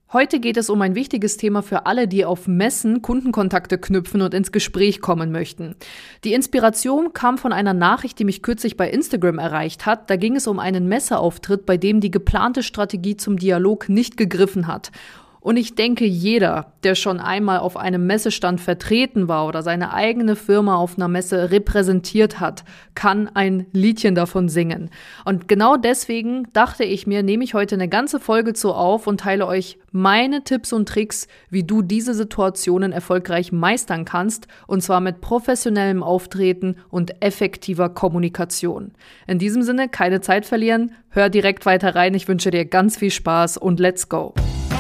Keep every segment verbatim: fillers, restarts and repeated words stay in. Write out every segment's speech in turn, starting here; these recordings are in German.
Heute geht es um ein wichtiges Thema für alle, die auf Messen Kundenkontakte knüpfen und ins Gespräch kommen möchten. Die Inspiration kam von einer Nachricht, die mich kürzlich bei Instagram erreicht hat. Da ging es um einen Messeauftritt, bei dem die geplante Strategie zum Dialog nicht gegriffen hat. Und ich denke, jeder, der schon einmal auf einem Messestand vertreten war oder seine eigene Firma auf einer Messe repräsentiert hat, kann ein Liedchen davon singen. Und genau deswegen dachte ich mir, nehme ich heute eine ganze Folge zu auf und teile euch meine Tipps und Tricks, wie du diese Situationen erfolgreich meistern kannst, und zwar mit professionellem Auftreten und effektiver Kommunikation. In diesem Sinne, keine Zeit verlieren, hör direkt weiter rein. Ich wünsche dir ganz viel Spaß und let's go!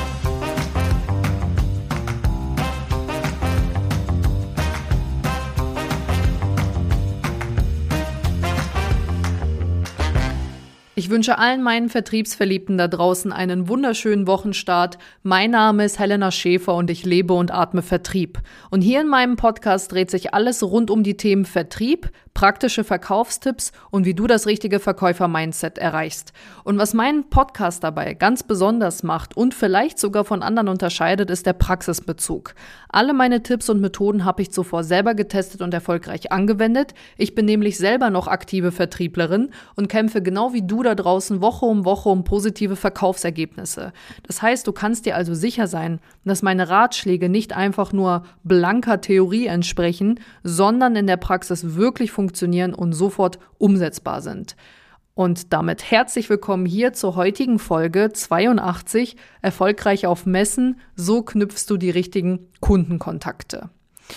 Ich wünsche allen meinen Vertriebsverliebten da draußen einen wunderschönen Wochenstart. Mein Name ist Helena Schäfer und ich lebe und atme Vertrieb. Und hier in meinem Podcast dreht sich alles rund um die Themen Vertrieb, praktische Verkaufstipps und wie du das richtige Verkäufer-Mindset erreichst. Und was meinen Podcast dabei ganz besonders macht und vielleicht sogar von anderen unterscheidet, ist der Praxisbezug. Alle meine Tipps und Methoden habe ich zuvor selber getestet und erfolgreich angewendet. Ich bin nämlich selber noch aktive Vertrieblerin und kämpfe genau wie du da draußen Woche um Woche um positive Verkaufsergebnisse. Das heißt, du kannst dir also sicher sein, dass meine Ratschläge nicht einfach nur blanker Theorie entsprechen, sondern in der Praxis wirklich funktionieren und sofort umsetzbar sind. Und damit herzlich willkommen hier zur heutigen Folge zweiundachtzig, erfolgreich auf Messen, so knüpfst du die richtigen Kundenkontakte.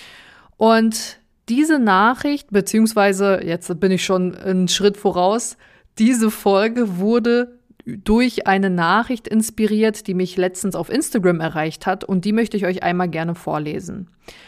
Und diese Nachricht, beziehungsweise jetzt bin ich schon einen Schritt voraus, diese Folge wurde durch eine Nachricht inspiriert, die mich letztens auf Instagram erreicht hat, und die möchte ich euch einmal gerne vorlesen.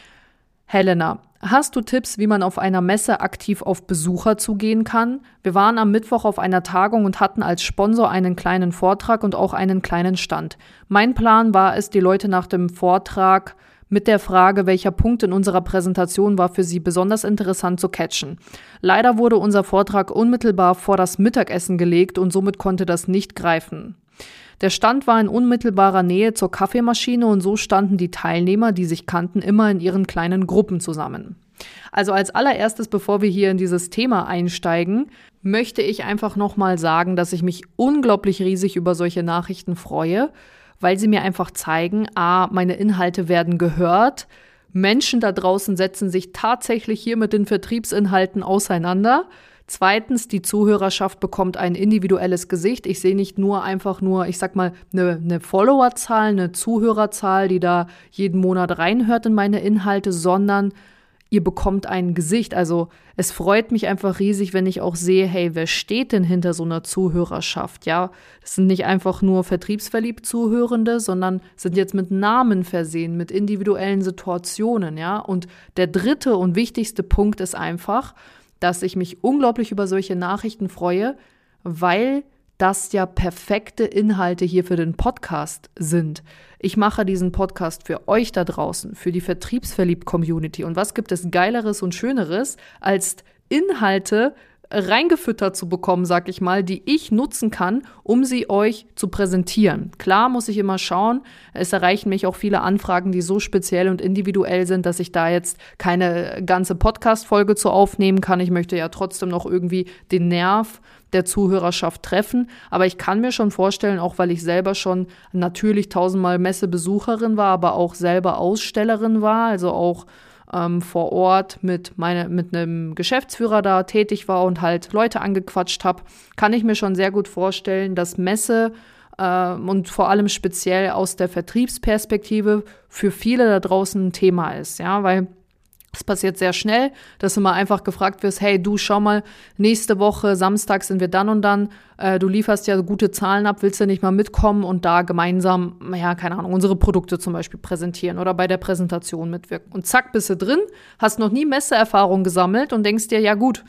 Helena, hast du Tipps, wie man auf einer Messe aktiv auf Besucher zugehen kann? Wir waren am Mittwoch auf einer Tagung und hatten als Sponsor einen kleinen Vortrag und auch einen kleinen Stand. Mein Plan war es, die Leute nach dem Vortrag mit der Frage, welcher Punkt in unserer Präsentation war für sie besonders interessant, zu catchen. Leider wurde unser Vortrag unmittelbar vor das Mittagessen gelegt und somit konnte das nicht greifen. Der Stand war in unmittelbarer Nähe zur Kaffeemaschine und so standen die Teilnehmer, die sich kannten, immer in ihren kleinen Gruppen zusammen. Also als allererstes, bevor wir hier in dieses Thema einsteigen, möchte ich einfach nochmal sagen, dass ich mich unglaublich riesig über solche Nachrichten freue, weil sie mir einfach zeigen, a, meine Inhalte werden gehört, Menschen da draußen setzen sich tatsächlich hier mit den Vertriebsinhalten auseinander. Zweitens, die Zuhörerschaft bekommt ein individuelles Gesicht. Ich sehe nicht nur einfach nur, ich sag mal, eine, eine Followerzahl, eine Zuhörerzahl, die da jeden Monat reinhört in meine Inhalte, sondern ihr bekommt ein Gesicht. Also es freut mich einfach riesig, wenn ich auch sehe, hey, wer steht denn hinter so einer Zuhörerschaft? Ja, das sind nicht einfach nur vertriebsverliebt Zuhörende, sondern sind jetzt mit Namen versehen, mit individuellen Situationen, ja. Und der dritte und wichtigste Punkt ist einfach, dass ich mich unglaublich über solche Nachrichten freue, weil das ja perfekte Inhalte hier für den Podcast sind. Ich mache diesen Podcast für euch da draußen, für die Vertriebsverliebt-Community. Und was gibt es Geileres und Schöneres, als Inhalte reingefüttert zu bekommen, sag ich mal, die ich nutzen kann, um sie euch zu präsentieren. Klar muss ich immer schauen, es erreichen mich auch viele Anfragen, die so speziell und individuell sind, dass ich da jetzt keine ganze Podcast-Folge zu aufnehmen kann. Ich möchte ja trotzdem noch irgendwie den Nerv der Zuhörerschaft treffen, aber ich kann mir schon vorstellen, auch weil ich selber schon natürlich tausendmal Messebesucherin war, aber auch selber Ausstellerin war, also auch ähm, vor Ort mit, meine, mit einem Geschäftsführer da tätig war und halt Leute angequatscht habe, kann ich mir schon sehr gut vorstellen, dass Messe äh, und vor allem speziell aus der Vertriebsperspektive für viele da draußen ein Thema ist, ja, weil es passiert sehr schnell, dass du mal einfach gefragt wirst, hey, du, schau mal, nächste Woche, Samstag sind wir dann und dann, äh, du lieferst ja gute Zahlen ab, willst du nicht mal mitkommen und da gemeinsam, ja, keine Ahnung, unsere Produkte zum Beispiel präsentieren oder bei der Präsentation mitwirken. Und zack, bist du drin, hast noch nie Messeerfahrung gesammelt und denkst dir, ja gut,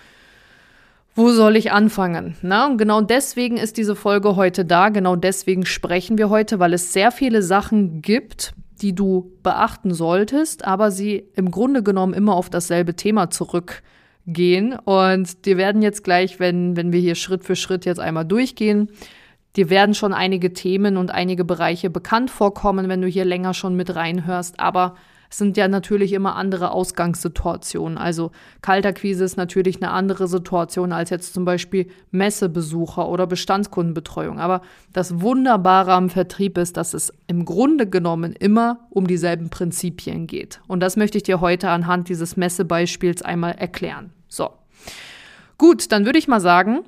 wo soll ich anfangen? Na, und genau deswegen ist diese Folge heute da, genau deswegen sprechen wir heute, weil es sehr viele Sachen gibt, die du beachten solltest, aber sie im Grunde genommen immer auf dasselbe Thema zurückgehen. Und die werden jetzt gleich, wenn, wenn wir hier Schritt für Schritt jetzt einmal durchgehen, dir werden schon einige Themen und einige Bereiche bekannt vorkommen, wenn du hier länger schon mit reinhörst, aber es sind ja natürlich immer andere Ausgangssituationen. Also Kaltakquise ist natürlich eine andere Situation als jetzt zum Beispiel Messebesucher oder Bestandskundenbetreuung. Aber das Wunderbare am Vertrieb ist, dass es im Grunde genommen immer um dieselben Prinzipien geht. Und das möchte ich dir heute anhand dieses Messebeispiels einmal erklären. So, gut, dann würde ich mal sagen,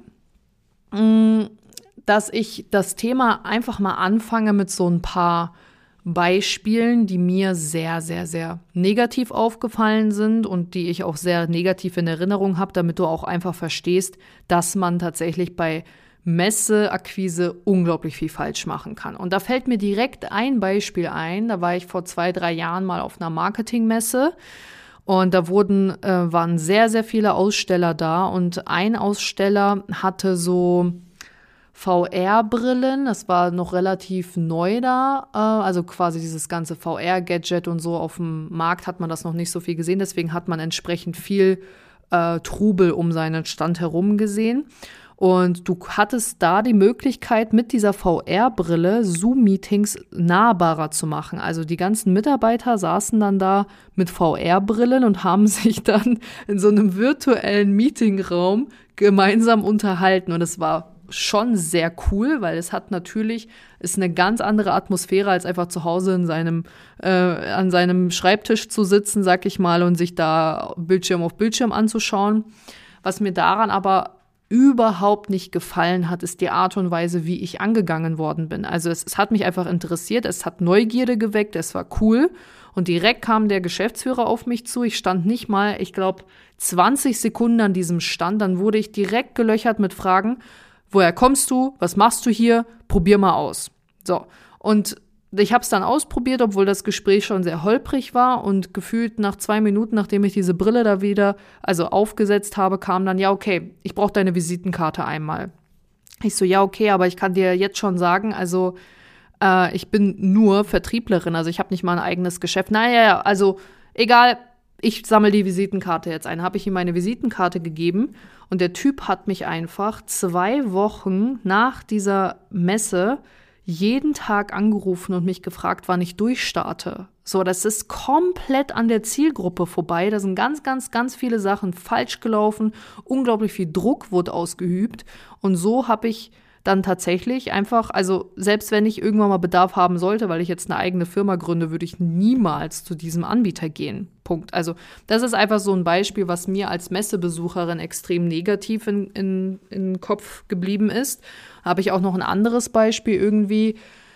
dass ich das Thema einfach mal anfange mit so ein paar Beispielen, die mir sehr, sehr, sehr negativ aufgefallen sind und die ich auch sehr negativ in Erinnerung habe, damit du auch einfach verstehst, dass man tatsächlich bei Messeakquise unglaublich viel falsch machen kann. Und da fällt mir direkt ein Beispiel ein. Da war ich vor zwei, drei Jahren mal auf einer Marketingmesse und da wurden, äh, waren sehr, sehr viele Aussteller da und ein Aussteller hatte so V R-Brillen, das war noch relativ neu da, äh, also quasi dieses ganze V R-Gadget und so. Auf dem Markt hat man das noch nicht so viel gesehen, deswegen hat man entsprechend viel äh, Trubel um seinen Stand herum gesehen. Und du hattest da die Möglichkeit, mit dieser V R-Brille Zoom-Meetings nahbarer zu machen. Also die ganzen Mitarbeiter saßen dann da mit V R-Brillen und haben sich dann in so einem virtuellen Meetingraum gemeinsam unterhalten. Und es war schon sehr cool, weil es hat natürlich, ist eine ganz andere Atmosphäre, als einfach zu Hause in seinem, äh, an seinem Schreibtisch zu sitzen, sag ich mal, und sich da Bildschirm auf Bildschirm anzuschauen. Was mir daran aber überhaupt nicht gefallen hat, ist die Art und Weise, wie ich angegangen worden bin. Also es, es hat mich einfach interessiert, es hat Neugierde geweckt, es war cool. Und direkt kam der Geschäftsführer auf mich zu. Ich stand nicht mal, ich glaube, zwanzig Sekunden an diesem Stand. Dann wurde ich direkt gelöchert mit Fragen: Woher kommst du? Was machst du hier? Probier mal aus. So, und ich habe es dann ausprobiert, obwohl das Gespräch schon sehr holprig war und gefühlt nach zwei Minuten, nachdem ich diese Brille da wieder also aufgesetzt habe, kam dann: Ja, okay, ich brauche deine Visitenkarte einmal. Ich so: Ja, okay, aber ich kann dir jetzt schon sagen, also äh, ich bin nur Vertrieblerin, also ich habe nicht mal ein eigenes Geschäft. Naja, also egal, ich sammle die Visitenkarte jetzt ein. Habe ich ihm meine Visitenkarte gegeben und der Typ hat mich einfach zwei Wochen nach dieser Messe jeden Tag angerufen und mich gefragt, wann ich durchstarte. So, das ist komplett an der Zielgruppe vorbei. Da sind ganz, ganz, ganz viele Sachen falsch gelaufen. Unglaublich viel Druck wurde ausgeübt. Und so habe ich dann tatsächlich einfach, also selbst wenn ich irgendwann mal Bedarf haben sollte, weil ich jetzt eine eigene Firma gründe, würde ich niemals zu diesem Anbieter gehen. Punkt. Also das ist einfach so ein Beispiel, was mir als Messebesucherin extrem negativ in, in, in den Kopf geblieben ist. Habe ich auch noch ein anderes Beispiel irgendwie,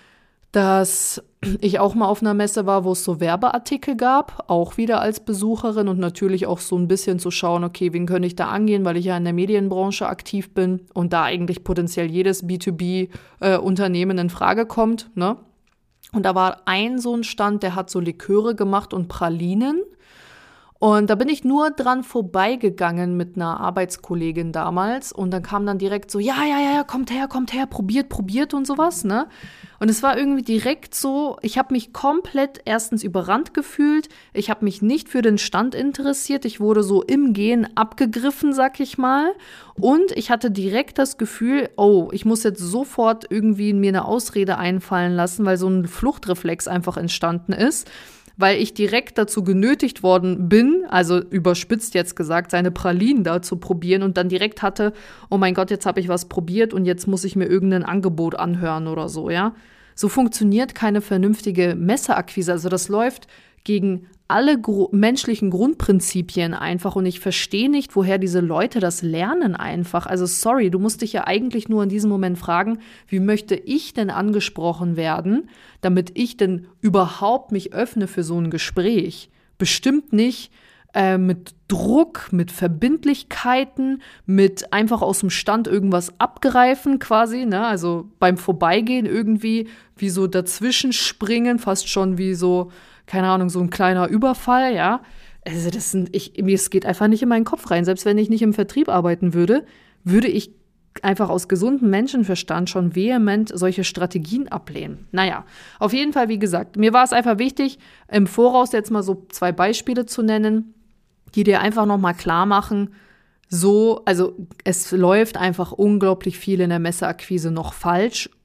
dass ich auch mal auf einer Messe war, wo es so Werbeartikel gab, auch wieder als Besucherin und natürlich auch so ein bisschen zu schauen, okay, wen könnte ich da angehen, weil ich ja in der Medienbranche aktiv bin und da eigentlich potenziell jedes B zwei B-Unternehmen in Frage kommt, ne? Und da war ein so ein Stand, der hat so Liköre gemacht und Pralinen. Und da bin ich nur dran vorbeigegangen mit einer Arbeitskollegin damals und dann kam dann direkt so: Ja, ja, ja, kommt her, kommt her, probiert, probiert und sowas, ne? Und es war irgendwie direkt so, ich habe mich komplett erstens überrannt gefühlt, ich habe mich nicht für den Stand interessiert, ich wurde so im Gehen abgegriffen, sag ich mal, und ich hatte direkt das Gefühl, oh, ich muss jetzt sofort irgendwie mir eine Ausrede einfallen lassen, weil so ein Fluchtreflex einfach entstanden ist, weil ich direkt dazu genötigt worden bin, also überspitzt jetzt gesagt, seine Pralinen da zu probieren und dann direkt hatte, oh mein Gott, jetzt habe ich was probiert und jetzt muss ich mir irgendein Angebot anhören oder so, ja. So funktioniert keine vernünftige Messeakquise. Also das läuft gegen alle gro- menschlichen Grundprinzipien einfach und ich verstehe nicht, woher diese Leute das lernen einfach. Also sorry, du musst dich ja eigentlich nur in diesem Moment fragen, wie möchte ich denn angesprochen werden, damit ich denn überhaupt mich öffne für so ein Gespräch. Bestimmt nicht äh, mit Druck, mit Verbindlichkeiten, mit einfach aus dem Stand irgendwas abgreifen quasi, ne? Also beim Vorbeigehen irgendwie wie so dazwischen springen, fast schon wie so, keine Ahnung, so ein kleiner Überfall, ja. Also das sind, ich, mir, es geht einfach nicht in meinen Kopf rein. Selbst wenn ich nicht im Vertrieb arbeiten würde, würde ich einfach aus gesundem Menschenverstand schon vehement solche Strategien ablehnen. Naja, auf jeden Fall, wie gesagt, mir war es einfach wichtig, im Voraus jetzt mal so zwei Beispiele zu nennen, die dir einfach nochmal klar machen, so, also es läuft einfach unglaublich viel in der Messeakquise noch falsch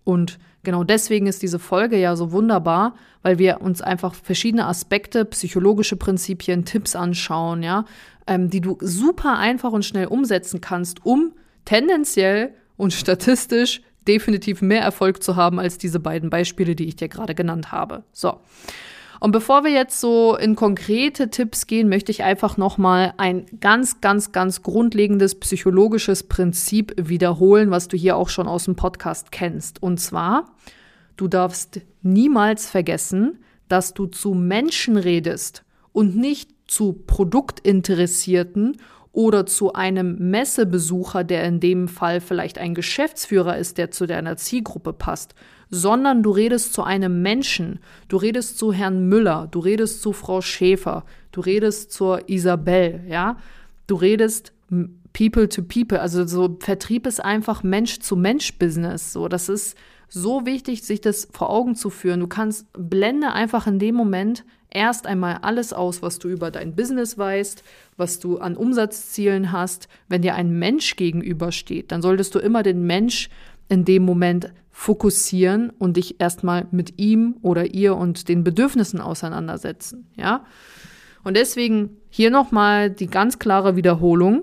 Und genau deswegen ist diese Folge ja so wunderbar, weil wir uns einfach verschiedene Aspekte, psychologische Prinzipien, Tipps anschauen, ja, ähm, die du super einfach und schnell umsetzen kannst, um tendenziell und statistisch definitiv mehr Erfolg zu haben als diese beiden Beispiele, die ich dir gerade genannt habe. So. Und bevor wir jetzt so in konkrete Tipps gehen, möchte ich einfach nochmal ein ganz, ganz, ganz grundlegendes psychologisches Prinzip wiederholen, was du hier auch schon aus dem Podcast kennst. Und zwar, du darfst niemals vergessen, dass du zu Menschen redest und nicht zu Produktinteressierten oder zu einem Messebesucher, der in dem Fall vielleicht ein Geschäftsführer ist, der zu deiner Zielgruppe passt, sondern du redest zu einem Menschen. Du redest zu Herrn Müller, du redest zu Frau Schäfer, du redest zur Isabel, ja? Du redest People to People, also so Vertrieb ist einfach Mensch-zu-Mensch-Business. So, das ist so wichtig, sich das vor Augen zu führen. Du kannst, blende einfach in dem Moment erst einmal alles aus, was du über dein Business weißt, was du an Umsatzzielen hast. Wenn dir ein Mensch gegenübersteht, dann solltest du immer den Mensch in dem Moment fokussieren und dich erstmal mit ihm oder ihr und den Bedürfnissen auseinandersetzen, ja? Und deswegen hier nochmal die ganz klare Wiederholung.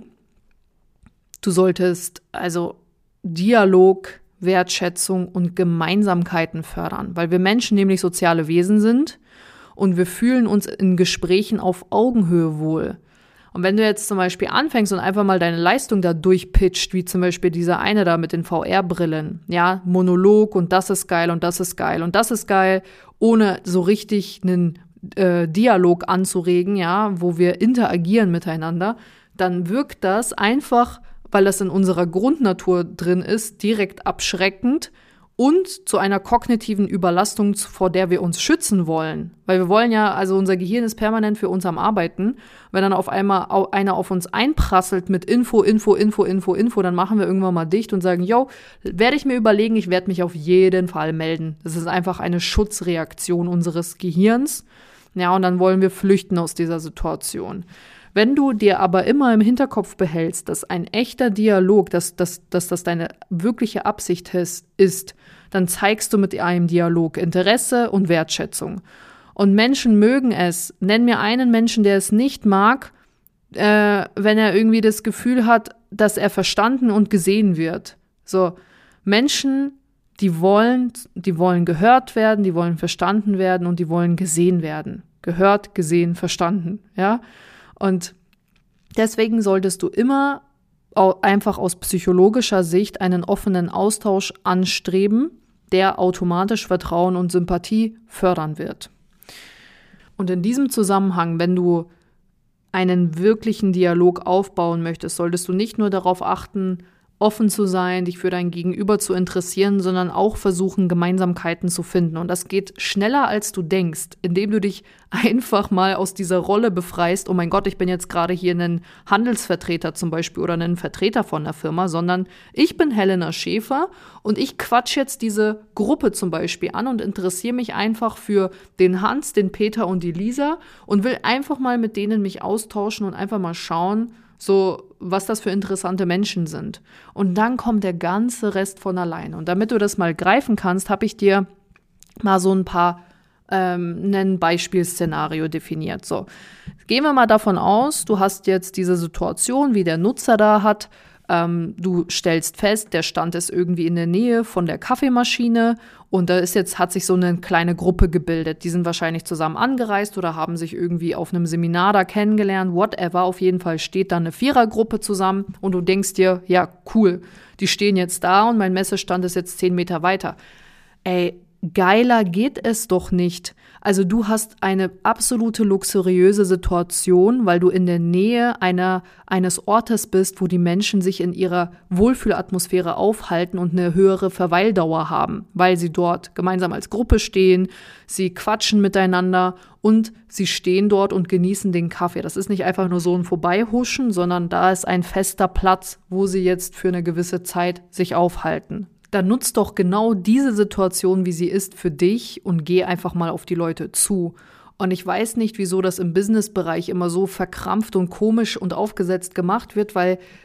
Du solltest also Dialog, Wertschätzung und Gemeinsamkeiten fördern, weil wir Menschen nämlich soziale Wesen sind und wir fühlen uns in Gesprächen auf Augenhöhe wohl. Und wenn du jetzt zum Beispiel anfängst und einfach mal deine Leistung da durchpitcht, wie zum Beispiel dieser eine da mit den V R-Brillen, ja, Monolog und das ist geil und das ist geil und das ist geil, ohne so richtig einen äh, Dialog anzuregen, ja, wo wir interagieren miteinander, dann wirkt das einfach, weil das in unserer Grundnatur drin ist, direkt abschreckend und zu einer kognitiven Überlastung, vor der wir uns schützen wollen. Weil wir wollen ja, also unser Gehirn ist permanent für uns am Arbeiten. Wenn dann auf einmal einer auf uns einprasselt mit Info, Info, Info, Info, Info, dann machen wir irgendwann mal dicht und sagen, yo, werde ich mir überlegen, ich werde mich auf jeden Fall melden. Das ist einfach eine Schutzreaktion unseres Gehirns. Ja, und dann wollen wir flüchten aus dieser Situation. Wenn du dir aber immer im Hinterkopf behältst, dass ein echter Dialog, dass, dass, dass das deine wirkliche Absicht ist, dann zeigst du mit einem Dialog Interesse und Wertschätzung. Und Menschen mögen es. Nenn mir einen Menschen, der es nicht mag, äh, wenn er irgendwie das Gefühl hat, dass er verstanden und gesehen wird. So, Menschen, die wollen, die wollen gehört werden, die wollen verstanden werden und die wollen gesehen werden. Gehört, gesehen, verstanden, ja. Und deswegen solltest du immer einfach aus psychologischer Sicht einen offenen Austausch anstreben, der automatisch Vertrauen und Sympathie fördern wird. Und in diesem Zusammenhang, wenn du einen wirklichen Dialog aufbauen möchtest, solltest du nicht nur darauf achten, offen zu sein, dich für dein Gegenüber zu interessieren, sondern auch versuchen, Gemeinsamkeiten zu finden. Und das geht schneller, als du denkst, indem du dich einfach mal aus dieser Rolle befreist, oh mein Gott, ich bin jetzt gerade hier ein Handelsvertreter zum Beispiel oder ein Vertreter von der Firma, sondern ich bin Helena Schäfer und ich quatsch jetzt diese Gruppe zum Beispiel an und interessiere mich einfach für den Hans, den Peter und die Lisa und will einfach mal mit denen mich austauschen und einfach mal schauen, so, was das für interessante Menschen sind. Und dann kommt der ganze Rest von alleine. Und damit du das mal greifen kannst, habe ich dir mal so ein paar, ähm, ein Beispielszenario definiert. So, gehen wir mal davon aus, du hast jetzt diese Situation, wie der Nutzer da hat. Ähm, du stellst fest, der Stand ist irgendwie in der Nähe von der Kaffeemaschine und da ist jetzt, hat sich so eine kleine Gruppe gebildet. Die sind wahrscheinlich zusammen angereist oder haben sich irgendwie auf einem Seminar da kennengelernt, whatever. Auf jeden Fall steht da eine Vierergruppe zusammen und du denkst dir, ja, cool, die stehen jetzt da und mein Messestand ist jetzt zehn Meter weiter. Ey, geiler geht es doch nicht. Also du hast eine absolute luxuriöse Situation, weil du in der Nähe einer, eines Ortes bist, wo die Menschen sich in ihrer Wohlfühlatmosphäre aufhalten und eine höhere Verweildauer haben, weil sie dort gemeinsam als Gruppe stehen, sie quatschen miteinander und sie stehen dort und genießen den Kaffee. Das ist nicht einfach nur so ein Vorbeihuschen, sondern da ist ein fester Platz, wo sie jetzt für eine gewisse Zeit sich aufhalten. Dann nutzt doch genau diese Situation, wie sie ist, für dich und geh einfach mal auf die Leute zu. Und ich weiß nicht, wieso das im Businessbereich immer so verkrampft und komisch und aufgesetzt gemacht wird, weil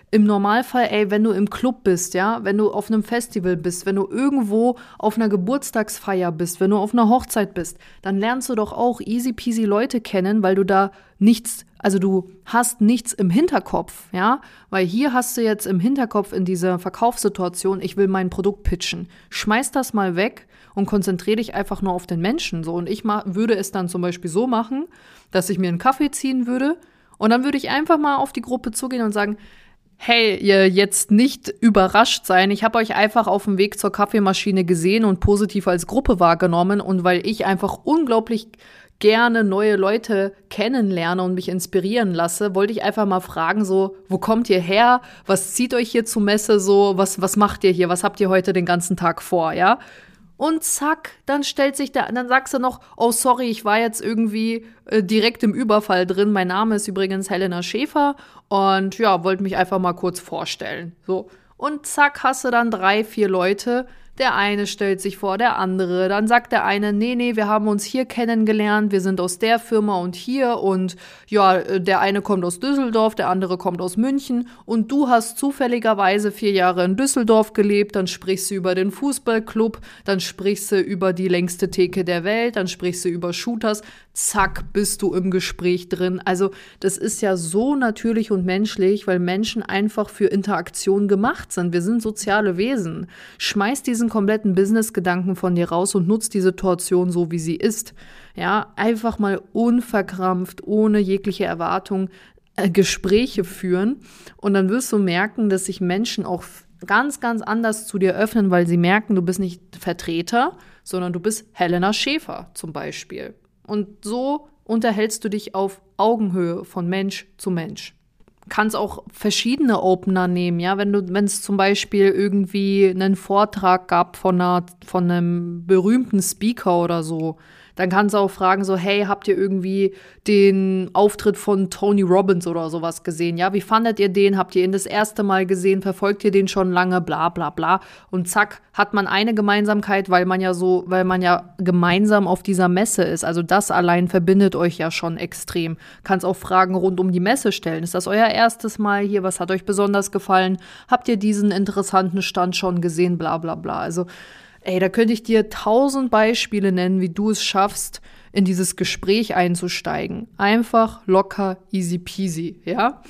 im Normalfall, ey, wenn du im Club bist, ja, wenn du auf einem Festival bist, wenn du irgendwo auf einer Geburtstagsfeier bist, wenn du auf einer Hochzeit bist, dann lernst du doch auch easy peasy Leute kennen, weil du da nichts, also du hast nichts im Hinterkopf, ja, weil hier hast du jetzt im Hinterkopf in dieser Verkaufssituation, ich will mein Produkt pitchen. Schmeiß das mal weg und konzentriere dich einfach nur auf den Menschen, so. Und ich ma- würde es dann zum Beispiel so machen, dass ich mir einen Kaffee ziehen würde und dann würde ich einfach mal auf die Gruppe zugehen und sagen, hey, ihr jetzt nicht überrascht sein. Ich habe euch einfach auf dem Weg zur Kaffeemaschine gesehen und positiv als Gruppe wahrgenommen. Und weil ich einfach unglaublich gerne neue Leute kennenlerne und mich inspirieren lasse, wollte ich einfach mal fragen, so, wo kommt ihr her? Was zieht euch hier zur Messe so? Was, was macht ihr hier? Was habt ihr heute den ganzen Tag vor, ja? Und zack, dann stellt sich der, dann sagst du noch, oh sorry, ich war jetzt irgendwie äh, direkt im Überfall drin. Mein Name ist übrigens Helena Schäfer und ja, wollte mich einfach mal kurz vorstellen. So. Und zack, hast du dann drei, vier Leute. Der eine stellt sich vor, der andere. Dann sagt der eine, nee, nee, wir haben uns hier kennengelernt, wir sind aus der Firma und hier und ja, der eine kommt aus Düsseldorf, der andere kommt aus München und du hast zufälligerweise vier Jahre in Düsseldorf gelebt, dann sprichst du über den Fußballclub, dann sprichst du über die längste Theke der Welt, dann sprichst du über Shooters, zack, bist du im Gespräch drin. Also das ist ja so natürlich und menschlich, weil Menschen einfach für Interaktion gemacht sind. Wir sind soziale Wesen. Schmeiß diesen kompletten Business-Gedanken von dir raus und nutzt die Situation so, wie sie ist. Ja, einfach mal unverkrampft, ohne jegliche Erwartung äh, Gespräche führen und dann wirst du merken, dass sich Menschen auch ganz, ganz anders zu dir öffnen, weil sie merken, du bist nicht Vertreter, sondern du bist Helena Schäfer zum Beispiel. Und so unterhältst du dich auf Augenhöhe von Mensch zu Mensch. Kannst auch verschiedene Opener nehmen, ja, wenn du, wenn es zum Beispiel irgendwie einen Vortrag gab von einer, von einem berühmten Speaker oder so, dann kannst du auch fragen so, hey, habt ihr irgendwie den Auftritt von Tony Robbins oder sowas gesehen? Ja, wie fandet ihr den? Habt ihr ihn das erste Mal gesehen? Verfolgt ihr den schon lange? Bla, bla, bla. Und zack, hat man eine Gemeinsamkeit, weil man ja so, weil man ja gemeinsam auf dieser Messe ist. Also das allein verbindet euch ja schon extrem. Kannst auch Fragen rund um die Messe stellen. Ist das euer erstes Mal hier? Was hat euch besonders gefallen? Habt ihr diesen interessanten Stand schon gesehen? Bla, bla, bla. Also ey, da könnte ich dir tausend Beispiele nennen, wie du es schaffst, in dieses Gespräch einzusteigen. Einfach, locker, easy peasy, ja.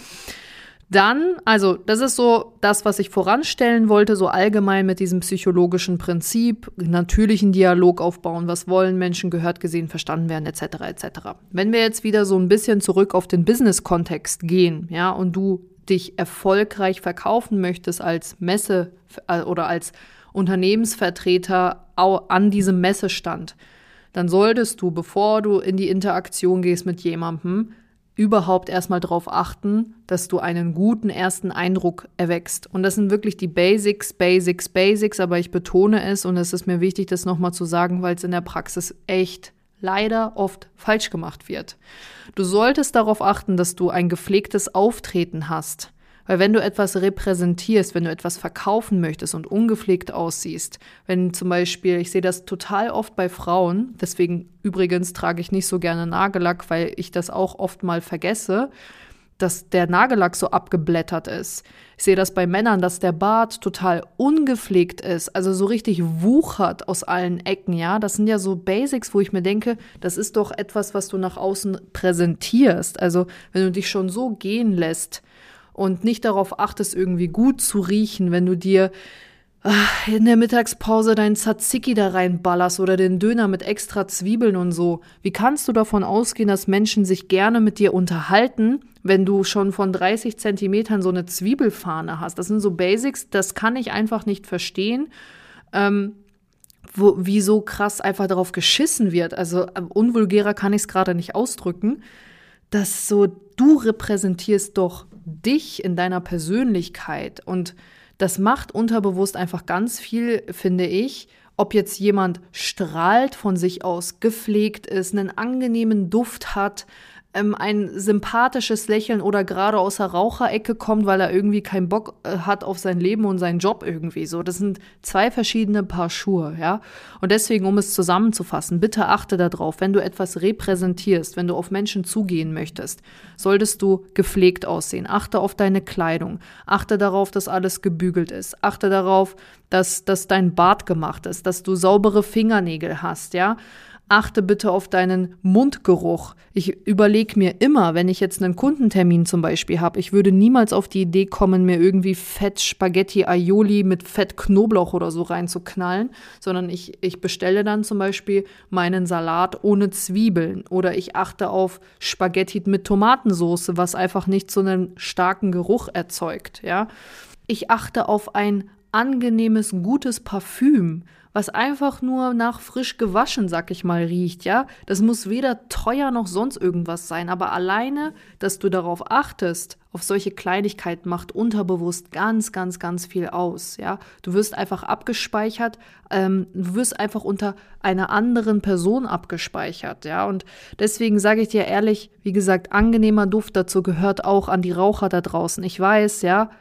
Dann, also das ist so das, was ich voranstellen wollte, so allgemein mit diesem psychologischen Prinzip, natürlichen Dialog aufbauen, was wollen Menschen, gehört, gesehen, verstanden werden, et cetera et cetera. Wenn wir jetzt wieder so ein bisschen zurück auf den Business-Kontext gehen, ja, und du dich erfolgreich verkaufen möchtest als Messe oder als Unternehmensvertreter an diesem Messestand, dann solltest du, bevor du in die Interaktion gehst mit jemandem, überhaupt erstmal darauf achten, dass du einen guten ersten Eindruck erweckst. Und das sind wirklich die Basics, Basics, Basics, aber ich betone es und es ist mir wichtig, das nochmal zu sagen, weil es in der Praxis echt leider oft falsch gemacht wird. Du solltest darauf achten, dass du ein gepflegtes Auftreten hast. Weil wenn du etwas repräsentierst, wenn du etwas verkaufen möchtest und ungepflegt aussiehst, wenn zum Beispiel, ich sehe das total oft bei Frauen, deswegen übrigens trage ich nicht so gerne Nagellack, weil ich das auch oft mal vergesse, dass der Nagellack so abgeblättert ist. Ich sehe das bei Männern, dass der Bart total ungepflegt ist, also so richtig wuchert aus allen Ecken, ja. Das sind ja so Basics, wo ich mir denke, das ist doch etwas, was du nach außen präsentierst. Also wenn du dich schon so gehen lässt, und nicht darauf achtest, irgendwie gut zu riechen, wenn du dir ach, in der Mittagspause deinen Tzatziki da reinballerst oder den Döner mit extra Zwiebeln und so. Wie kannst du davon ausgehen, dass Menschen sich gerne mit dir unterhalten, wenn du schon von dreißig Zentimetern so eine Zwiebelfahne hast? Das sind so Basics, das kann ich einfach nicht verstehen, ähm, wo, wie so krass einfach darauf geschissen wird. Also unvulgärer kann ich es gerade nicht ausdrücken, dass so, du repräsentierst doch dich in deiner Persönlichkeit und das macht unterbewusst einfach ganz viel, finde ich, ob jetzt jemand strahlt von sich aus, gepflegt ist, einen angenehmen Duft hat, ähm, ein sympathisches Lächeln oder gerade aus der Raucherecke kommt, weil er irgendwie keinen Bock äh, hat auf sein Leben und seinen Job irgendwie so. Das sind zwei verschiedene Paar Schuhe, ja. Und deswegen, um es zusammenzufassen, bitte achte darauf, wenn du etwas repräsentierst, wenn du auf Menschen zugehen möchtest, solltest du gepflegt aussehen. Achte auf deine Kleidung. Achte darauf, dass alles gebügelt ist. Achte darauf, dass, dass dein Bart gemacht ist, dass du saubere Fingernägel hast, ja. Achte bitte auf deinen Mundgeruch. Ich überlege mir immer, wenn ich jetzt einen Kundentermin zum Beispiel habe, ich würde niemals auf die Idee kommen, mir irgendwie Fett Spaghetti Aioli mit Fett Knoblauch oder so reinzuknallen, sondern ich, ich bestelle dann zum Beispiel meinen Salat ohne Zwiebeln oder ich achte auf Spaghetti mit Tomatensauce, was einfach nicht so einen starken Geruch erzeugt, ja. Ich achte auf ein angenehmes, gutes Parfüm, was einfach nur nach frisch gewaschen, sag ich mal, riecht, ja. Das muss weder teuer noch sonst irgendwas sein, aber alleine, dass du darauf achtest, auf solche Kleinigkeiten macht unterbewusst ganz, ganz, ganz viel aus, ja. Du wirst einfach abgespeichert, ähm, du wirst einfach unter einer anderen Person abgespeichert, ja. Und deswegen sage ich dir ehrlich, wie gesagt, angenehmer Duft, dazu gehört auch an die Raucher da draußen. Ich weiß, ja,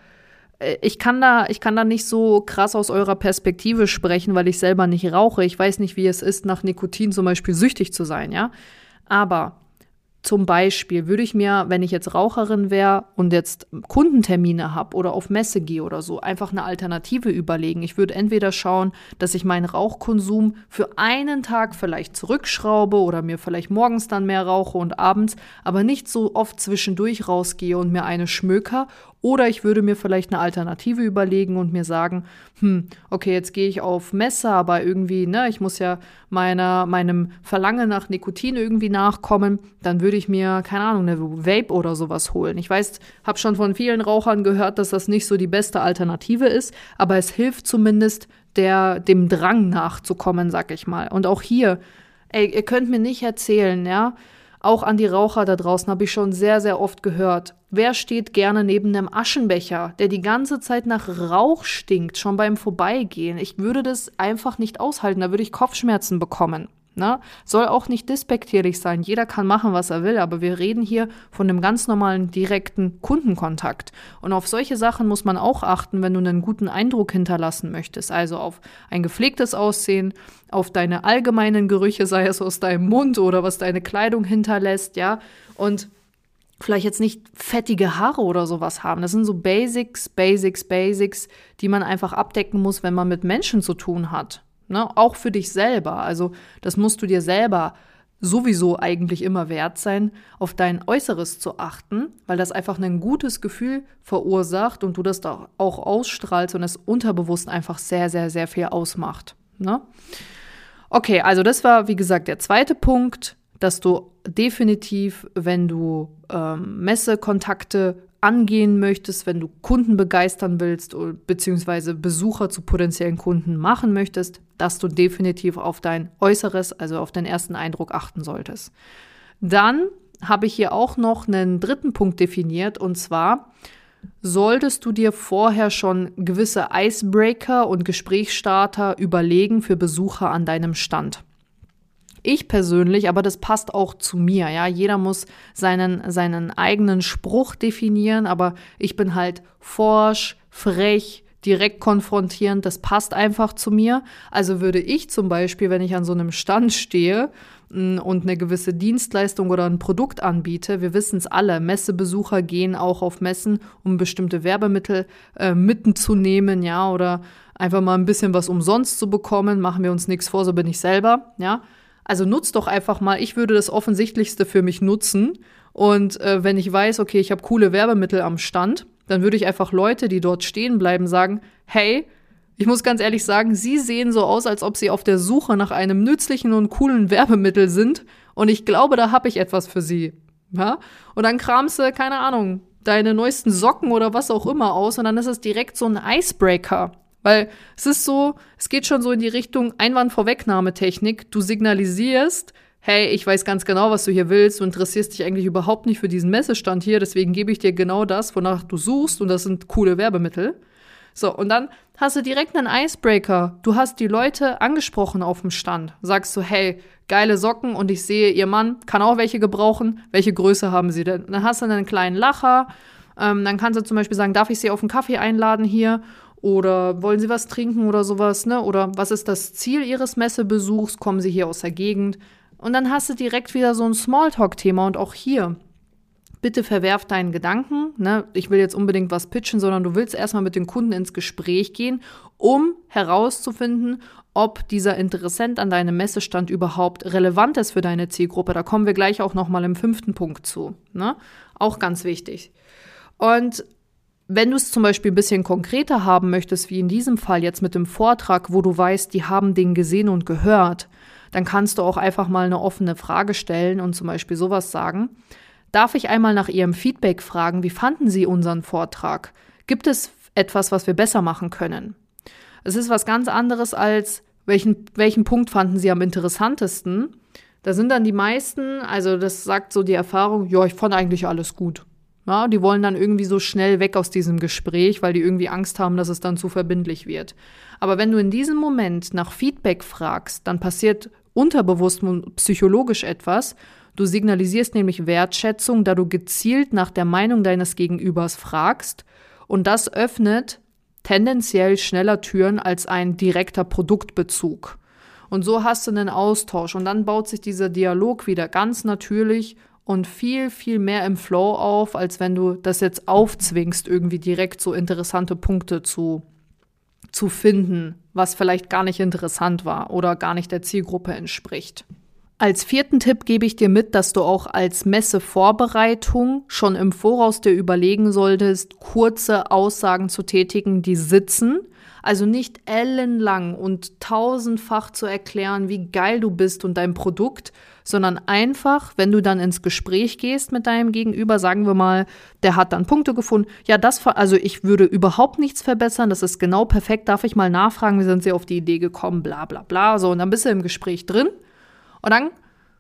Ich kann da, ich kann da nicht so krass aus eurer Perspektive sprechen, weil ich selber nicht rauche. Ich weiß nicht, wie es ist, nach Nikotin zum Beispiel süchtig zu sein, ja. Aber zum Beispiel würde ich mir, wenn ich jetzt Raucherin wäre und jetzt Kundentermine habe oder auf Messe gehe oder so, einfach eine Alternative überlegen. Ich würde entweder schauen, dass ich meinen Rauchkonsum für einen Tag vielleicht zurückschraube oder mir vielleicht morgens dann mehr rauche und abends, aber nicht so oft zwischendurch rausgehe und mir eine schmöker. Oder ich würde mir vielleicht eine Alternative überlegen und mir sagen, hm, okay, jetzt gehe ich auf Messe, aber irgendwie, ne, ich muss ja meiner, meinem Verlangen nach Nikotin irgendwie nachkommen. Dann würde ich mir, keine Ahnung, eine Vape oder sowas holen. Ich weiß, habe schon von vielen Rauchern gehört, dass das nicht so die beste Alternative ist, aber es hilft zumindest, der, dem Drang nachzukommen, sag ich mal. Und auch hier, ey, ihr könnt mir nicht erzählen, ja, auch an die Raucher da draußen habe ich schon sehr, sehr oft gehört. Wer steht gerne neben einem Aschenbecher, der die ganze Zeit nach Rauch stinkt, schon beim Vorbeigehen? Ich würde das einfach nicht aushalten, da würde ich Kopfschmerzen bekommen. Ne? Soll auch nicht despektierlich sein, jeder kann machen, was er will, aber wir reden hier von einem ganz normalen, direkten Kundenkontakt. Und auf solche Sachen muss man auch achten, wenn du einen guten Eindruck hinterlassen möchtest. Also auf ein gepflegtes Aussehen, auf deine allgemeinen Gerüche, sei es aus deinem Mund oder was deine Kleidung hinterlässt, ja. Und vielleicht jetzt nicht fettige Haare oder sowas haben. Das sind so Basics, Basics, Basics, die man einfach abdecken muss, wenn man mit Menschen zu tun hat. Ne, auch für dich selber. Also das musst du dir selber sowieso eigentlich immer wert sein, auf dein Äußeres zu achten, weil das einfach ein gutes Gefühl verursacht und du das da auch ausstrahlst und es unterbewusst einfach sehr, sehr, sehr viel ausmacht. Ne? Okay, also das war, wie gesagt, der zweite Punkt, dass du definitiv, wenn du ähm, Messekontakte angehen möchtest, wenn du Kunden begeistern willst oder beziehungsweise Besucher zu potenziellen Kunden machen möchtest, dass du definitiv auf dein Äußeres, also auf den ersten Eindruck achten solltest. Dann habe ich hier auch noch einen dritten Punkt definiert und zwar solltest du dir vorher schon gewisse Icebreaker und Gesprächsstarter überlegen für Besucher an deinem Stand. Ich persönlich, aber das passt auch zu mir, ja, jeder muss seinen, seinen eigenen Spruch definieren, aber ich bin halt forsch, frech, direkt konfrontierend, das passt einfach zu mir. Also würde ich zum Beispiel, wenn ich an so einem Stand stehe und eine gewisse Dienstleistung oder ein Produkt anbiete, wir wissen es alle, Messebesucher gehen auch auf Messen, um bestimmte Werbemittel äh, mitzunehmen, ja, oder einfach mal ein bisschen was umsonst zu bekommen, machen wir uns nichts vor, so bin ich selber, ja. Also nutz doch einfach mal, ich würde das Offensichtlichste für mich nutzen und äh, wenn ich weiß, okay, ich habe coole Werbemittel am Stand, dann würde ich einfach Leute, die dort stehen bleiben, sagen, hey, ich muss ganz ehrlich sagen, sie sehen so aus, als ob sie auf der Suche nach einem nützlichen und coolen Werbemittel sind und ich glaube, da habe ich etwas für sie. Ja? Und dann kramst du, keine Ahnung, deine neuesten Socken oder was auch immer aus und dann ist es direkt so ein Icebreaker. Weil es ist so, es geht schon so in die Richtung Einwandvorwegnahmetechnik. Du signalisierst, hey, ich weiß ganz genau, was du hier willst. Du interessierst dich eigentlich überhaupt nicht für diesen Messestand hier. Deswegen gebe ich dir genau das, wonach du suchst. Und das sind coole Werbemittel. So, und dann hast du direkt einen Icebreaker. Du hast die Leute angesprochen auf dem Stand. Sagst du, hey, geile Socken und ich sehe, ihr Mann kann auch welche gebrauchen. Welche Größe haben sie denn? Dann hast du einen kleinen Lacher. Ähm, dann kannst du zum Beispiel sagen, darf ich sie auf einen Kaffee einladen hier? Oder wollen sie was trinken oder sowas, ne? Oder was ist das Ziel ihres Messebesuchs? Kommen sie hier aus der Gegend? Und dann hast du direkt wieder so ein Smalltalk-Thema. Und auch hier, bitte verwerf deinen Gedanken, ne? Ich will jetzt unbedingt was pitchen, sondern du willst erstmal mit den Kunden ins Gespräch gehen, um herauszufinden, ob dieser Interessent an deinem Messestand überhaupt relevant ist für deine Zielgruppe. Da kommen wir gleich auch nochmal im fünften Punkt zu, ne? Auch ganz wichtig. Und wenn du es zum Beispiel ein bisschen konkreter haben möchtest, wie in diesem Fall jetzt mit dem Vortrag, wo du weißt, die haben den gesehen und gehört, dann kannst du auch einfach mal eine offene Frage stellen und zum Beispiel sowas sagen. Darf ich einmal nach Ihrem Feedback fragen, wie fanden Sie unseren Vortrag? Gibt es etwas, was wir besser machen können? Es ist was ganz anderes als, welchen, welchen Punkt fanden Sie am interessantesten? Da sind dann die meisten, also das sagt so die Erfahrung, ja, ich fand eigentlich alles gut. Ja, die wollen dann irgendwie so schnell weg aus diesem Gespräch, weil die irgendwie Angst haben, dass es dann zu verbindlich wird. Aber wenn du in diesem Moment nach Feedback fragst, dann passiert unterbewusst und psychologisch etwas. Du signalisierst nämlich Wertschätzung, da du gezielt nach der Meinung deines Gegenübers fragst. Und das öffnet tendenziell schneller Türen als ein direkter Produktbezug. Und so hast du einen Austausch. Und dann baut sich dieser Dialog wieder ganz natürlich und viel, viel mehr im Flow auf, als wenn du das jetzt aufzwingst, irgendwie direkt so interessante Punkte zu, zu finden, was vielleicht gar nicht interessant war oder gar nicht der Zielgruppe entspricht. Als vierten Tipp gebe ich dir mit, dass du auch als Messevorbereitung schon im Voraus dir überlegen solltest, kurze Aussagen zu tätigen, die sitzen. Also nicht ellenlang und tausendfach zu erklären, wie geil du bist und dein Produkt, sondern einfach, wenn du dann ins Gespräch gehst mit deinem Gegenüber, sagen wir mal, der hat dann Punkte gefunden. Ja, das, also ich würde überhaupt nichts verbessern, das ist genau perfekt. Darf ich mal nachfragen, wie sind Sie auf die Idee gekommen, bla bla bla. So, und dann bist du im Gespräch drin. Und dann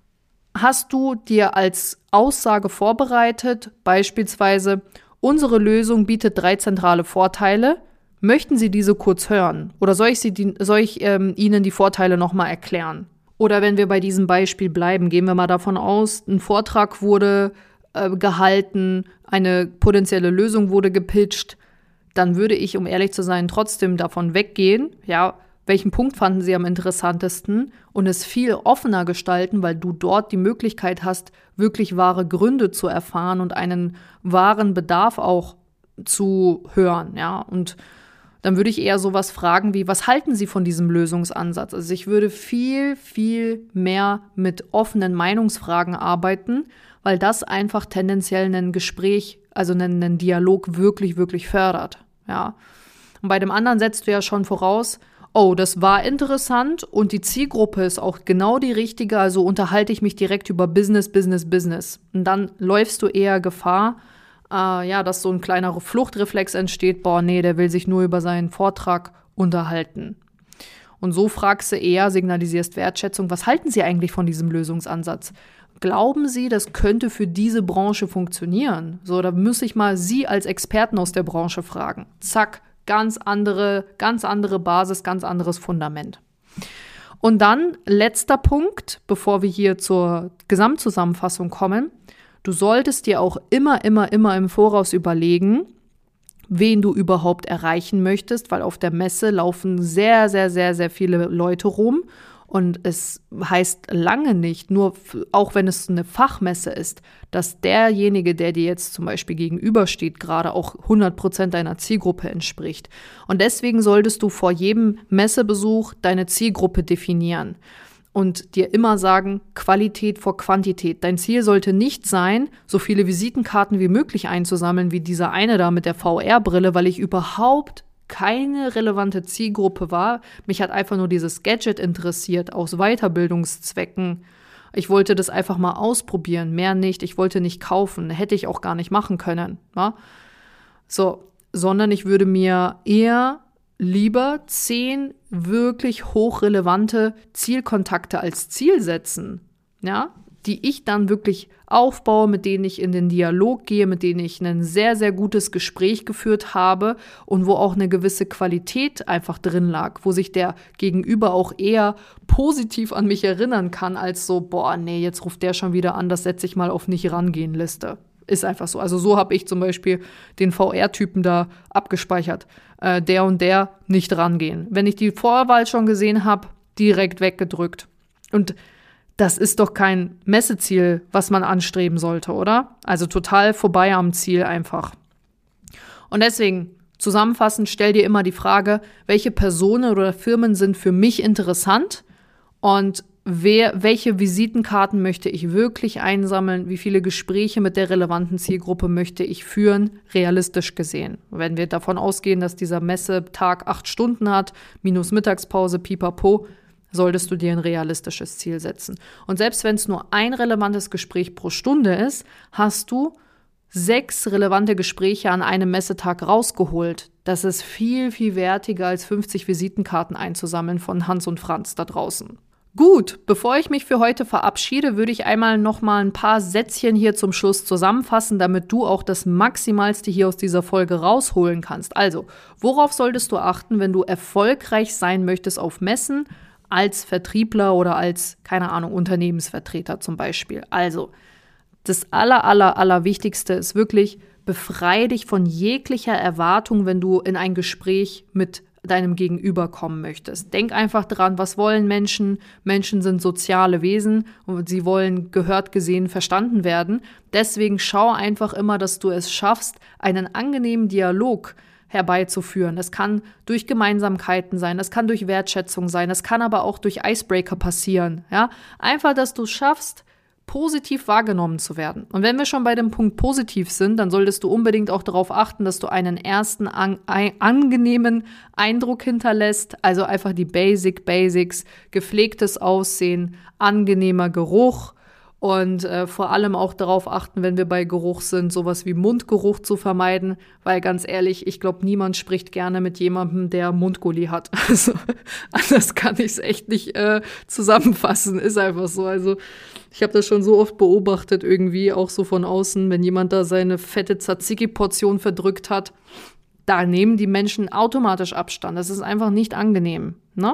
hast du dir als Aussage vorbereitet, beispielsweise, unsere Lösung bietet drei zentrale Vorteile. Möchten Sie diese kurz hören? Oder soll ich, sie die, soll ich ähm, Ihnen die Vorteile nochmal erklären? Oder wenn wir bei diesem Beispiel bleiben, gehen wir mal davon aus, ein Vortrag wurde äh, gehalten, eine potenzielle Lösung wurde gepitcht, dann würde ich, um ehrlich zu sein, trotzdem davon weggehen, ja, welchen Punkt fanden Sie am interessantesten und es viel offener gestalten, weil du dort die Möglichkeit hast, wirklich wahre Gründe zu erfahren und einen wahren Bedarf auch zu hören, ja, und dann würde ich eher sowas fragen wie, was halten Sie von diesem Lösungsansatz? Also ich würde viel, viel mehr mit offenen Meinungsfragen arbeiten, weil das einfach tendenziell einen Gespräch, also einen, einen Dialog wirklich, wirklich fördert, ja. Und bei dem anderen setzt du ja schon voraus, oh, das war interessant und die Zielgruppe ist auch genau die richtige, also unterhalte ich mich direkt über Business, Business, Business. Und dann läufst du eher Gefahr, äh, ja, dass so ein kleiner Fluchtreflex entsteht, boah, nee, der will sich nur über seinen Vortrag unterhalten. Und so fragst du eher, signalisierst Wertschätzung, was halten Sie eigentlich von diesem Lösungsansatz? Glauben Sie, das könnte für diese Branche funktionieren? So, da muss ich mal Sie als Experten aus der Branche fragen. Zack. Ganz andere, ganz andere Basis, ganz anderes Fundament. Und dann letzter Punkt, bevor wir hier zur Gesamtzusammenfassung kommen. Du solltest dir auch immer, immer, immer im Voraus überlegen, wen du überhaupt erreichen möchtest, weil auf der Messe laufen sehr, sehr, sehr, sehr viele Leute rum. Und es heißt lange nicht, nur auch wenn es eine Fachmesse ist, dass derjenige, der dir jetzt zum Beispiel gegenübersteht, gerade auch hundert Prozent deiner Zielgruppe entspricht. Und deswegen solltest du vor jedem Messebesuch deine Zielgruppe definieren und dir immer sagen, Qualität vor Quantität. Dein Ziel sollte nicht sein, so viele Visitenkarten wie möglich einzusammeln, wie dieser eine da mit der V R-Brille, weil ich überhaupt keine relevante Zielgruppe war. Mich hat einfach nur dieses Gadget interessiert, aus Weiterbildungszwecken. Ich wollte das einfach mal ausprobieren, mehr nicht. Ich wollte nicht kaufen, hätte ich auch gar nicht machen können. Ja? So, sondern ich würde mir eher lieber zehn wirklich hochrelevante Zielkontakte als Ziel setzen. Ja? die ich dann wirklich aufbaue, mit denen ich in den Dialog gehe, mit denen ich ein sehr, sehr gutes Gespräch geführt habe und wo auch eine gewisse Qualität einfach drin lag, wo sich der Gegenüber auch eher positiv an mich erinnern kann, als so, boah, nee, jetzt ruft der schon wieder an, das setze ich mal auf Nicht-Rangehen-Liste. Ist einfach so. Also so habe ich zum Beispiel den V R-Typen da abgespeichert. Äh, der und der nicht rangehen. Wenn ich die Vorwahl schon gesehen habe, direkt weggedrückt. Und das ist doch kein Messeziel, was man anstreben sollte, oder? Also total vorbei am Ziel einfach. Und deswegen, zusammenfassend, stell dir immer die Frage, welche Personen oder Firmen sind für mich interessant und wer, welche Visitenkarten möchte ich wirklich einsammeln, wie viele Gespräche mit der relevanten Zielgruppe möchte ich führen, realistisch gesehen. Wenn wir davon ausgehen, dass dieser Messetag acht Stunden hat, minus Mittagspause, pipapo, solltest du dir ein realistisches Ziel setzen. Und selbst wenn es nur ein relevantes Gespräch pro Stunde ist, hast du sechs relevante Gespräche an einem Messetag rausgeholt. Das ist viel, viel wertiger, als fünfzig Visitenkarten einzusammeln von Hans und Franz da draußen. Gut, bevor ich mich für heute verabschiede, würde ich einmal noch mal ein paar Sätzchen hier zum Schluss zusammenfassen, damit du auch das Maximalste hier aus dieser Folge rausholen kannst. Also, worauf solltest du achten, wenn du erfolgreich sein möchtest auf Messen, als Vertriebler oder als, keine Ahnung, Unternehmensvertreter zum Beispiel? Also, das aller, aller, aller Wichtigste ist wirklich, befreie dich von jeglicher Erwartung, wenn du in ein Gespräch mit deinem Gegenüber kommen möchtest. Denk einfach dran, was wollen Menschen? Menschen sind soziale Wesen und sie wollen gehört, gesehen, verstanden werden. Deswegen schau einfach immer, dass du es schaffst, einen angenehmen Dialog herbeizuführen. Das kann durch Gemeinsamkeiten sein, das kann durch Wertschätzung sein, das kann aber auch durch Icebreaker passieren. Ja? Einfach, dass du es schaffst, positiv wahrgenommen zu werden. Und wenn wir schon bei dem Punkt positiv sind, dann solltest du unbedingt auch darauf achten, dass du einen ersten an, ein, angenehmen Eindruck hinterlässt. Also einfach die Basic Basics, gepflegtes Aussehen, angenehmer Geruch. Und äh, vor allem auch darauf achten, wenn wir bei Geruch sind, sowas wie Mundgeruch zu vermeiden, weil ganz ehrlich, ich glaube, niemand spricht gerne mit jemandem, der Mundgulli hat. Also anders kann ich es echt nicht äh, zusammenfassen, ist einfach so. Also ich habe das schon so oft beobachtet irgendwie, auch so von außen, wenn jemand da seine fette Tzatziki-Portion verdrückt hat, da nehmen die Menschen automatisch Abstand. Das ist einfach nicht angenehm, ne?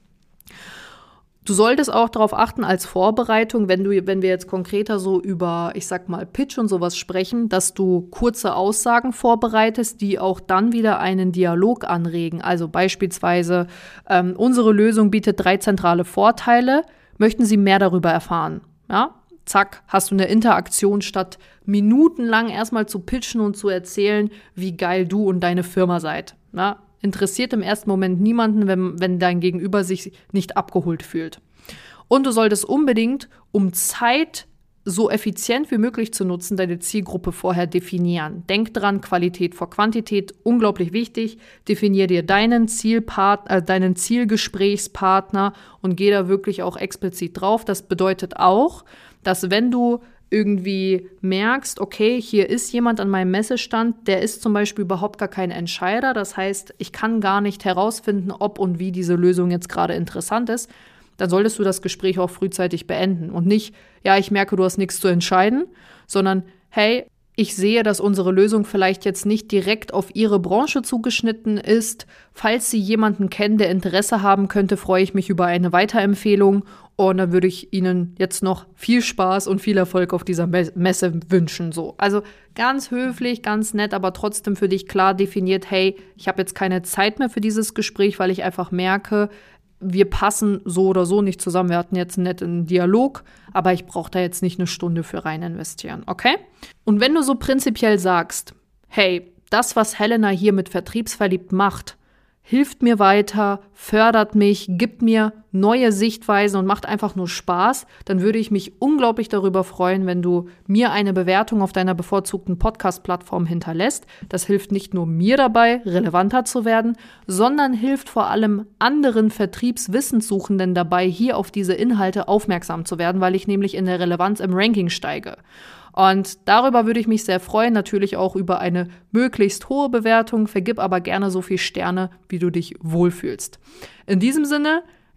Du solltest auch darauf achten als Vorbereitung, wenn du, wenn wir jetzt konkreter so über, ich sag mal, Pitch und sowas sprechen, dass du kurze Aussagen vorbereitest, die auch dann wieder einen Dialog anregen. Also beispielsweise, ähm, unsere Lösung bietet drei zentrale Vorteile. Möchten Sie mehr darüber erfahren? Ja? Zack, hast du eine Interaktion, statt minutenlang erstmal zu pitchen und zu erzählen, wie geil du und deine Firma seid. Ja? Interessiert im ersten Moment niemanden, wenn, wenn dein Gegenüber sich nicht abgeholt fühlt. Und du solltest unbedingt, um Zeit so effizient wie möglich zu nutzen, deine Zielgruppe vorher definieren. Denk dran, Qualität vor Quantität, unglaublich wichtig. Definier dir deinen Zielpart- äh, deinen Zielgesprächspartner und geh da wirklich auch explizit drauf. Das bedeutet auch, dass wenn du irgendwie merkst, okay, hier ist jemand an meinem Messestand, der ist zum Beispiel überhaupt gar kein Entscheider. Das heißt, ich kann gar nicht herausfinden, ob und wie diese Lösung jetzt gerade interessant ist. Dann solltest du das Gespräch auch frühzeitig beenden und nicht, ja, ich merke, du hast nichts zu entscheiden, sondern, hey, ich sehe, dass unsere Lösung vielleicht jetzt nicht direkt auf Ihre Branche zugeschnitten ist. Falls Sie jemanden kennen, der Interesse haben könnte, freue ich mich über eine Weiterempfehlung. Und dann würde ich Ihnen jetzt noch viel Spaß und viel Erfolg auf dieser Messe wünschen. So. Also ganz höflich, ganz nett, aber trotzdem für dich klar definiert, hey, ich habe jetzt keine Zeit mehr für dieses Gespräch, weil ich einfach merke, wir passen so oder so nicht zusammen. Wir hatten jetzt einen netten Dialog, aber ich brauche da jetzt nicht eine Stunde für rein investieren, okay? Und wenn du so prinzipiell sagst, hey, das, was Helena hier mit Vertriebsverliebt macht, hilft mir weiter, fördert mich, gibt mir neue Sichtweisen und macht einfach nur Spaß, dann würde ich mich unglaublich darüber freuen, wenn du mir eine Bewertung auf deiner bevorzugten Podcast-Plattform hinterlässt. Das hilft nicht nur mir dabei, relevanter zu werden, sondern hilft vor allem anderen Vertriebswissenssuchenden dabei, hier auf diese Inhalte aufmerksam zu werden, weil ich nämlich in der Relevanz im Ranking steige. Und darüber würde ich mich sehr freuen, natürlich auch über eine möglichst hohe Bewertung, vergib aber gerne so viel Sterne, wie du dich wohlfühlst. In diesem Sinne,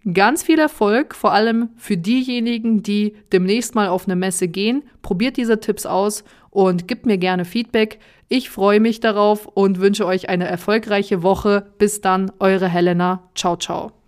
Ganz viel Erfolg, vor allem für diejenigen, die demnächst mal auf eine Messe gehen. Probiert diese Tipps aus und gebt mir gerne Feedback. Ich freue mich darauf und wünsche euch eine erfolgreiche Woche. Bis dann, eure Helena. Ciao, ciao.